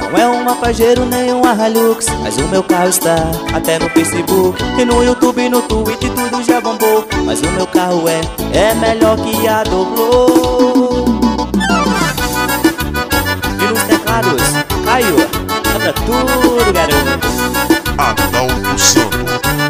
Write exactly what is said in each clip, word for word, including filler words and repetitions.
Não é uma Pajero nem uma Hilux, mas o meu carro está até no Facebook e no YouTube e no Twitter tudo já bombou. Mas o meu carro é, é melhor que a Doblo. E nos teclados, Caio, canta tudo, garoto. Adalto Santo.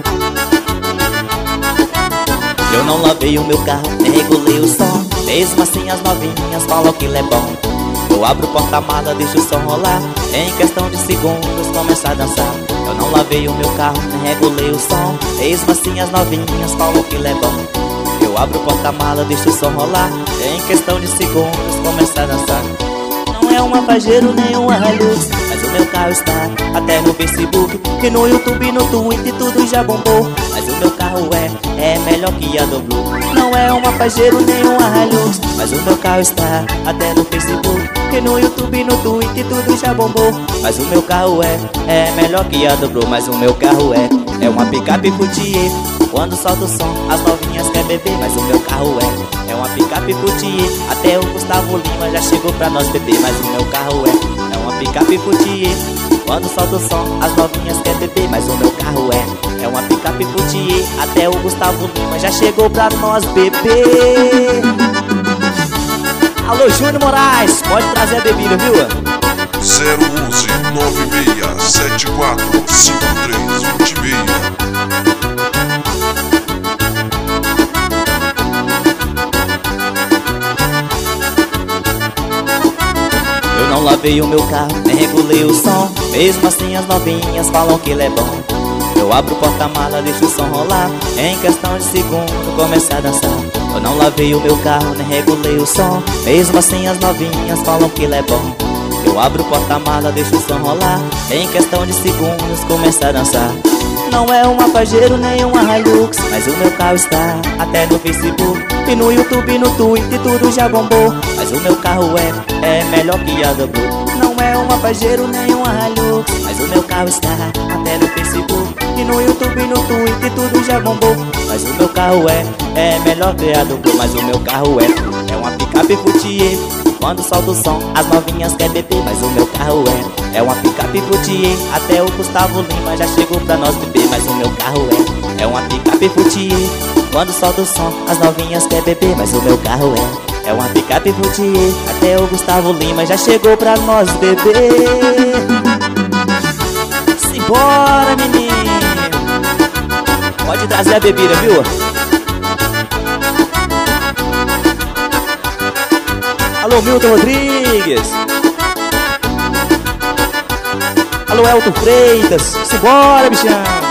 Eu não lavei o meu carro, nem regulei o som. Mesmo assim as novinhas falam que ele é bom. Eu abro o porta-mala, deixo o som rolar. Em questão de segundos começa a dançar. Eu não lavei o meu carro, nem regulei o som. Mesmo assim as novinhas falam que ele é bom. Eu abro o porta-mala, deixo o som rolar. Em questão de segundos começa a dançar. Não é uma Pajero nem uma Hilux, mas o meu carro está até no Facebook e no YouTube e no Twitter tudo já bombou. Mas o meu carro é, é melhor que a Doblo. Não é uma Pajero nem uma Hilux, mas o meu carro está até no Facebook e no YouTube e no Twitter tudo já bombou. Mas o meu carro é, é melhor que a Doblo. Mas o meu carro é, é uma picape Futier. Quando solta o som, as novinhas quer beber. Mas o meu carro é, é uma picape Futier. Até o Gustavo Lima já chegou pra nós beber. Mas o meu carro é, é uma picape Futier. Quando solta o som, as novinhas quer beber. Mas o meu carro é, é uma picape Futier. Até o Gustavo Lima já chegou pra nós beber. Alô, Júnior Moraes, pode trazer a bebida, viu? zero onze nove seis sete quatro cinco três dois seis. Eu não lavei o meu carro, nem regulei o som. Mesmo assim as novinhas falam que ele é bom. Eu abro o porta-mala, deixo o som rolar. Em questão de segundo começa a dançar. Eu não lavei o meu carro, nem regulei o som. Mesmo assim as novinhas falam que ele é bom. Eu abro o porta-mala, deixo o som rolar. Em questão de segundos começa a dançar. Não é uma Pajero nem uma Hilux, mas o meu carro está até no Facebook e no YouTube e no Twitter tudo já bombou. Mas o meu carro é, é melhor que a Doblo. Não é uma Pajero nem uma Hilux, mas o meu carro está até no Facebook e no YouTube e no Twitter tudo já bombou. Mas o meu carro é, é melhor que a Doblo. Mas o meu carro é, é uma picape Futier. Quando solta o som, as novinhas quer beber. Mas o meu carro é, é uma picape Futier. Até o Gustavo Lima já chegou pra nós beber. Mas o meu carro é, é uma picape Futier. Quando solta o som, as novinhas quer beber. Mas o meu carro é, é uma picape Futier. Até o Gustavo Lima já chegou pra nós beber. Simbora, menino. Pode trazer a bebida, viu? Alô, Milton Rodrigues. Alô, Elton Freitas. Simbora, bichão.